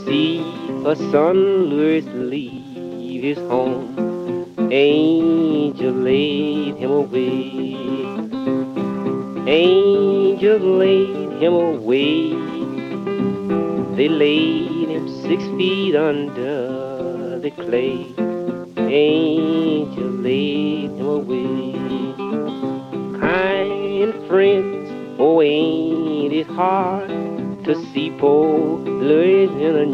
see a son Louis leave his home. Angel laid him away. Angel laid him away. They laid him 6 feet under the clay. Angel laid him away. Kind friends, oh ain't it hard to see poor Louis in a